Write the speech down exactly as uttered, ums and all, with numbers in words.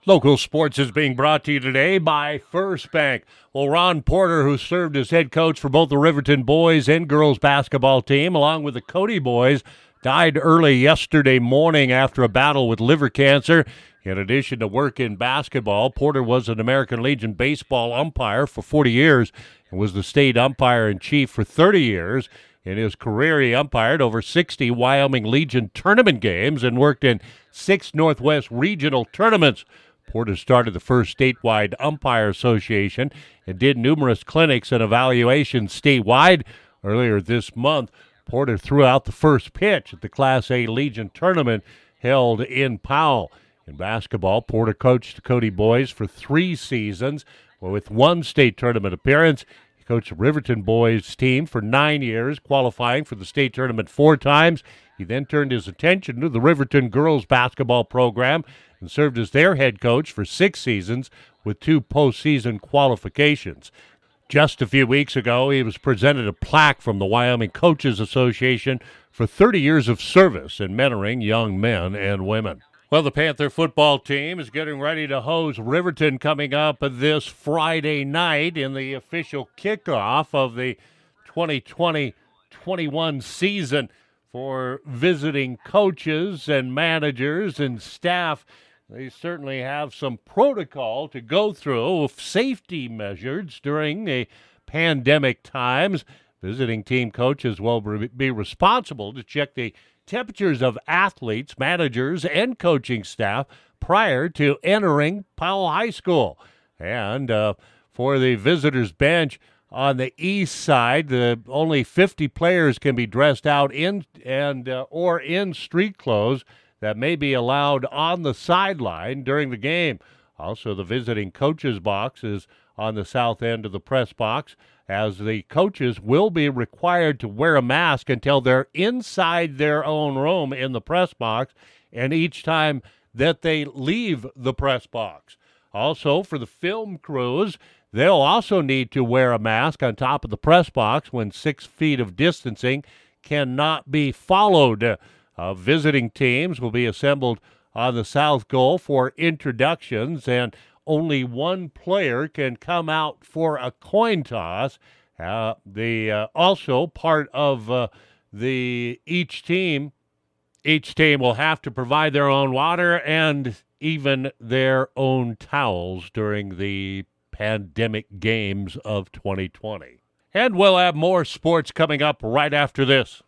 Local sports is being brought to you today by First Bank. Well, Ron Porter, who served as head coach for both the Riverton boys and girls basketball team, along with the Cody boys, died early yesterday morning after a battle with liver cancer. In addition to work in basketball, Porter was an American Legion baseball umpire for forty years and was the state umpire-in-chief for thirty years. In his career, he umpired over sixty Wyoming Legion tournament games and worked in six Northwest regional tournaments. Porter started the first statewide umpire association and did numerous clinics and evaluations statewide. Earlier this month, Porter threw out the first pitch at the Class A Legion tournament held in Powell. In basketball, Porter coached the Cody boys for three seasons with one state tournament appearance. He coached the Riverton boys team for nine years, qualifying for the state tournament four times. He then turned his attention to the Riverton girls basketball program and served as their head coach for six seasons with two postseason qualifications. Just a few weeks ago, he was presented a plaque from the Wyoming Coaches Association for thirty years of service in mentoring young men and women. Well, the Panther football team is getting ready to host Riverton coming up this Friday night in the official kickoff of the twenty twenty twenty-one season. For visiting coaches and managers and staff, they certainly have some protocol to go through with safety measures during the pandemic times. Visiting team coaches will be responsible to check the temperatures of athletes, managers, and coaching staff prior to entering Powell High School. And uh, for the visitors' bench, on the east side, the only fifty players can be dressed out in and uh, or in street clothes that may be allowed on the sideline during the game. Also, the visiting coaches box is on the south end of the press box, as the coaches will be required to wear a mask until they're inside their own room in the press box and each time that they leave the press box. Also, for the film crews, they'll also need to wear a mask on top of the press box when six feet of distancing cannot be followed. Uh, visiting teams will be assembled on the south goal for introductions, and only one player can come out for a coin toss. Uh, the uh, also part of uh, the each team, each team will have to provide their own water and even their own towels during the pandemic games of twenty twenty. And we'll have more sports coming up right after this.